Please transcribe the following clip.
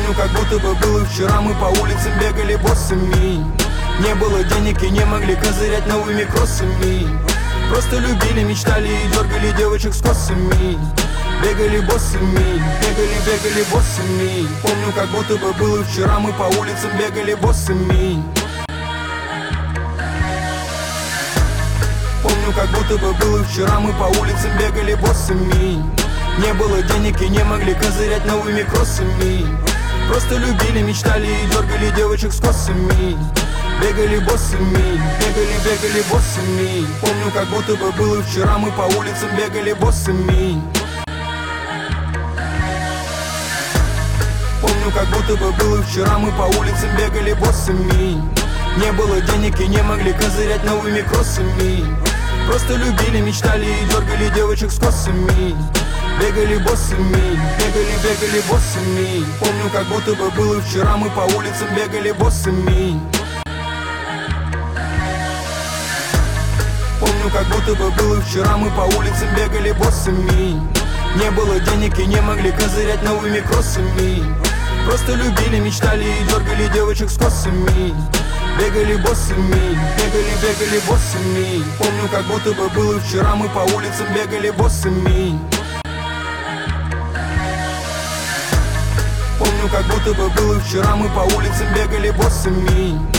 Помню, как будто бы было вчера, мы по улицам бегали боссами. Не было денег и не могли козырять новыми кроссами. Просто любили, мечтали и дергали девочек с косами. Бегали боссами, бегали боссами. Помню, как будто бы было вчера, мы по улицам бегали боссами. Помню, как будто бы было вчера, мы по улицам бегали боссами. Не было денег и не могли козырять новыми кроссами. Просто любили, мечтали и дергали девочек с косами. Бегали боссами, бегали боссами. Помню, как будто бы было вчера, мы по улицам бегали боссами. Помню, как будто бы было вчера, мы по улицам бегали боссами. Не было денег и не могли козырять новыми кроссами. Просто любили, мечтали и дергали девочек с косами. Бегали боссами, бегали боссами. Помню, как будто бы было вчера, мы по улицам бегали боссами. Помню, как будто бы было вчера, мы по улицам бегали боссами. Не было денег и не могли козырять новыми кроссами. Просто любили, мечтали и дергали девочек с косами. Бегали боссами, бегали боссами. Помню, как будто бы было вчера, мы по улицам бегали боссами. Помню, как будто бы было вчера, мы по улицам бегали боссами.